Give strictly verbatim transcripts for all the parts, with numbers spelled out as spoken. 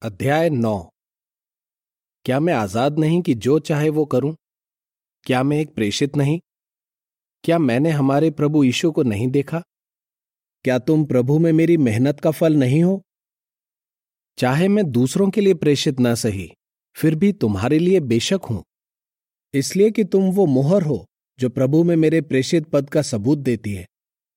अध्याय नौ। क्या मैं आजाद नहीं कि जो चाहे वो करूं? क्या मैं एक प्रेषित नहीं? क्या मैंने हमारे प्रभु यीशु को नहीं देखा? क्या तुम प्रभु में मेरी मेहनत का फल नहीं हो? चाहे मैं दूसरों के लिए प्रेषित न सही, फिर भी तुम्हारे लिए बेशक हूं, इसलिए कि तुम वो मोहर हो जो प्रभु में मेरे प्रेषित पद का सबूत देती है।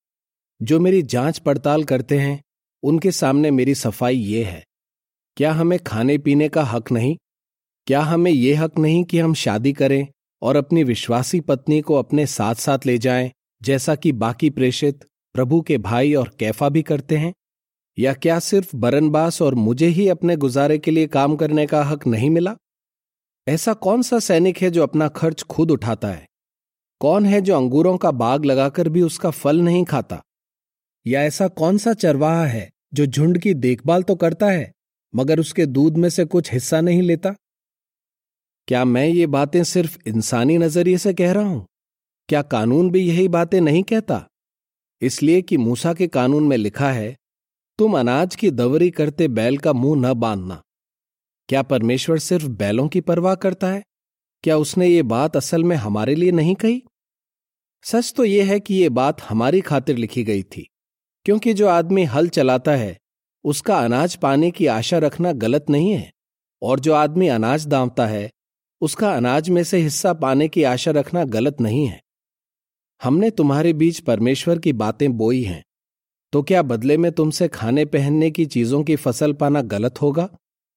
जो मेरी जांच पड़ताल करते हैं उनके सामने मेरी सफाई ये है। क्या हमें खाने पीने का हक नहीं? क्या हमें यह हक नहीं कि हम शादी करें और अपनी विश्वासी पत्नी को अपने साथ साथ ले जाएं, जैसा कि बाकी प्रेषित प्रभु के भाई और कैफा भी करते हैं? या क्या सिर्फ बरनबास और मुझे ही अपने गुजारे के लिए काम करने का हक नहीं मिला? ऐसा कौन सा सैनिक है जो अपना खर्च खुद उठाता है? कौन है जो अंगूरों का बाग लगाकर भी उसका फल नहीं खाता? या ऐसा कौन सा चरवाहा है जो झुंड की देखभाल तो करता है मगर उसके दूध में से कुछ हिस्सा नहीं लेता? क्या मैं ये बातें सिर्फ इंसानी नजरिए से कह रहा हूं? क्या कानून भी यही बातें नहीं कहता? इसलिए कि मूसा के कानून में लिखा है, तुम अनाज की दवरी करते बैल का मुंह न बांधना। क्या परमेश्वर सिर्फ बैलों की परवाह करता है? क्या उसने ये बात असल में हमारे लिए नहीं कही? सच तो यह है कि ये बात हमारी खातिर लिखी गई थी, क्योंकि जो आदमी हल चलाता है उसका अनाज पाने की आशा रखना गलत नहीं है, और जो आदमी अनाज दांवता है उसका अनाज में से हिस्सा पाने की आशा रखना गलत नहीं है। हमने तुम्हारे बीच परमेश्वर की बातें बोई हैं, तो क्या बदले में तुमसे खाने पहनने की चीजों की फसल पाना गलत होगा?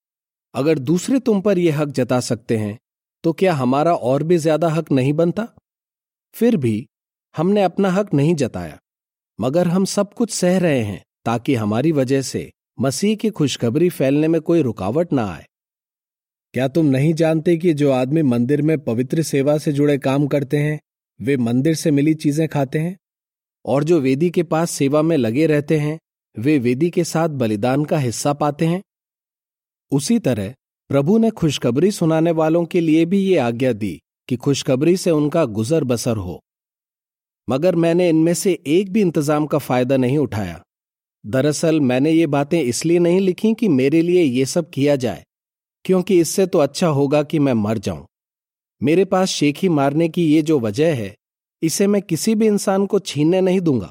अगर दूसरे तुम पर यह हक जता सकते हैं, तो क्या हमारा और भी ज्यादा हक नहीं बनता? फिर भी हमने अपना हक नहीं जताया, मगर हम सब कुछ सह रहे हैं ताकि हमारी वजह से मसीह की खुशखबरी फैलने में कोई रुकावट ना आए। क्या तुम नहीं जानते कि जो आदमी मंदिर में पवित्र सेवा से जुड़े काम करते हैं वे मंदिर से मिली चीजें खाते हैं, और जो वेदी के पास सेवा में लगे रहते हैं वे वेदी के साथ बलिदान का हिस्सा पाते हैं? उसी तरह प्रभु ने खुशखबरी सुनाने वालों के लिए भी ये आज्ञा दी कि खुशखबरी से उनका गुजर बसर हो। मगर मैंने इनमें से एक भी इंतजाम का फायदा नहीं उठाया। दरअसल मैंने ये बातें इसलिए नहीं लिखी कि मेरे लिए ये सब किया जाए, क्योंकि इससे तो अच्छा होगा कि मैं मर जाऊं। मेरे पास शेखी मारने की ये जो वजह है, इसे मैं किसी भी इंसान को छीनने नहीं दूंगा।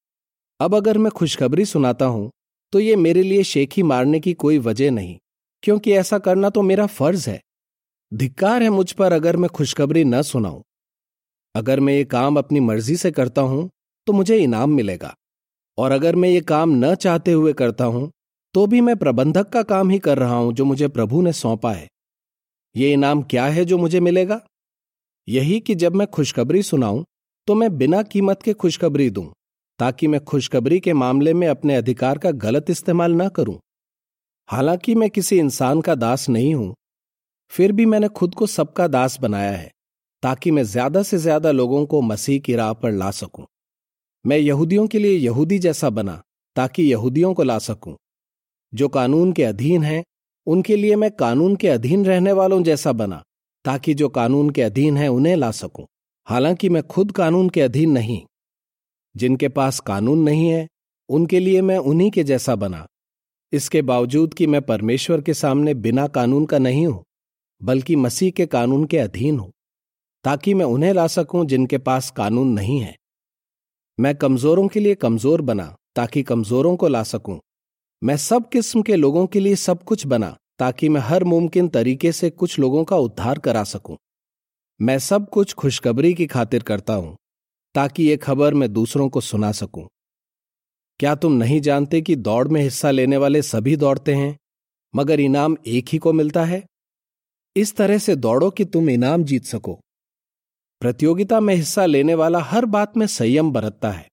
अब अगर मैं खुशखबरी सुनाता हूं तो ये मेरे लिए शेखी मारने की कोई वजह नहीं, क्योंकि ऐसा करना तो मेरा फर्ज है। धिक्कार है मुझ पर अगर मैं खुशखबरी न सुनाऊं। अगर मैं ये काम अपनी मर्जी से करता हूं तो मुझे इनाम मिलेगा, और अगर मैं ये काम न चाहते हुए करता हूं तो भी मैं प्रबंधक का काम ही कर रहा हूं जो मुझे प्रभु ने सौंपा है। ये इनाम क्या है जो मुझे मिलेगा? यही कि जब मैं खुशखबरी सुनाऊं तो मैं बिना कीमत के खुशखबरी दूं, ताकि मैं खुशखबरी के मामले में अपने अधिकार का गलत इस्तेमाल न करूं। हालांकि मैं किसी इंसान का दास नहीं हूं, फिर भी मैंने खुद को सबका दास बनाया है, ताकि मैं ज्यादा से ज्यादा लोगों को मसीह की राह पर ला सकूं। मैं यहूदियों के लिए यहूदी जैसा बना ताकि यहूदियों को ला सकूं। जो कानून के अधीन हैं उनके लिए मैं कानून के अधीन रहने वालों जैसा बना ताकि जो कानून के अधीन हैं उन्हें ला सकूं। हालांकि मैं खुद कानून के अधीन नहीं। जिनके पास कानून नहीं है उनके लिए मैं उन्हीं के जैसा बना, इसके बावजूद कि मैं परमेश्वर के सामने बिना कानून का नहीं हूं, बल्कि मसीह के कानून के अधीन हूं, ताकि मैं उन्हें ला सकूं जिनके पास कानून नहीं है। मैं कमजोरों के लिए कमजोर बना ताकि कमजोरों को ला सकूं। मैं सब किस्म के लोगों के लिए सब कुछ बना ताकि मैं हर मुमकिन तरीके से कुछ लोगों का उद्धार करा सकूं। मैं सब कुछ खुशखबरी की खातिर करता हूं, ताकि ये खबर मैं दूसरों को सुना सकूं। क्या तुम नहीं जानते कि दौड़ में हिस्सा लेने वाले सभी दौड़ते हैं, मगर इनाम एक ही को मिलता है? इस तरह से दौड़ो कि तुम इनाम जीत सको। प्रतियोगिता में हिस्सा लेने वाला हर बात में संयम बरतता है।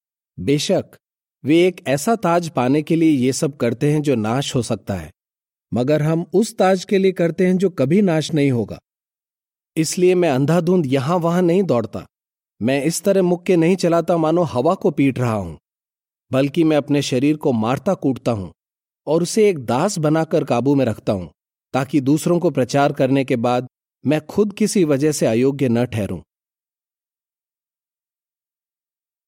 बेशक वे एक ऐसा ताज पाने के लिए ये सब करते हैं जो नाश हो सकता है, मगर हम उस ताज के लिए करते हैं जो कभी नाश नहीं होगा। इसलिए मैं अंधाधुंध यहां वहां नहीं दौड़ता। मैं इस तरह मुक्के नहीं चलाता मानो हवा को पीट रहा हूं, बल्कि मैं अपने शरीर को मारता कूटता हूं और उसे एक दास बनाकर काबू में रखता हूं, ताकि दूसरों को प्रचार करने के बाद मैं खुद किसी वजह से अयोग्य न ठहरूं।